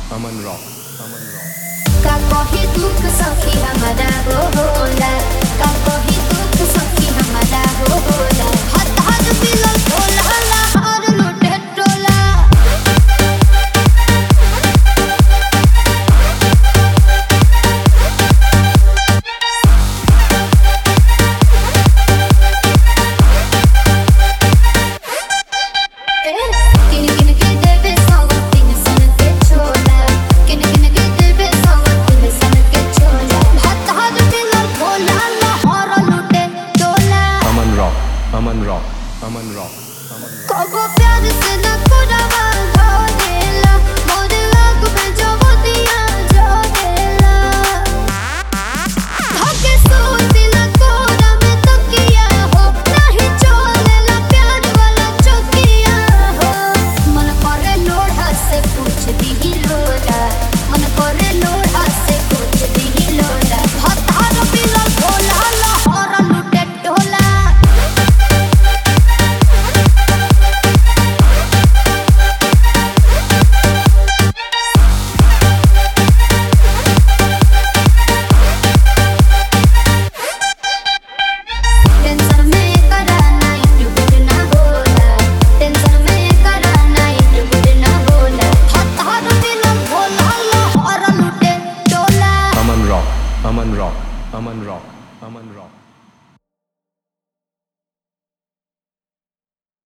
Aman Rock, Aman Rock. का कही दुख सखी हमारा हो होला, का कही दुख सखी हमारा हो होला। हाथ हाथ मिलल होला लहर लुटे टोला। किन किन के देवे सवतीन सन के छोला, किन किन के देवे सवतीन सन के छोला। हाथ हाथ मिलल होला लहर लुटे टोला। Aman Rock, Aman Rock, Aman Rock, Aman Rock. कबो प्यार से न कोरावा धोदेला, मोरे आँख में जवतिया जोदेला। धके सोतिला कोरा में तकिया हो, नहीं चलेला प्यार वाला चौकिया हो। मन करे लोढ़ा से पूछ दिही लोढ़ा, मन करे लोढ़ा से पूछ दिही लोढ़ा। हतार मिलल भोला लहर लुटे टोला। टेंशन में करा नाइट गुड ना होला, टेंशन में करा नाइट गुड ना होला। हतार मिलल भोला लहर लुटे टोला। Aman Rock, Aman Rock, Aman Rock, Aman Rock.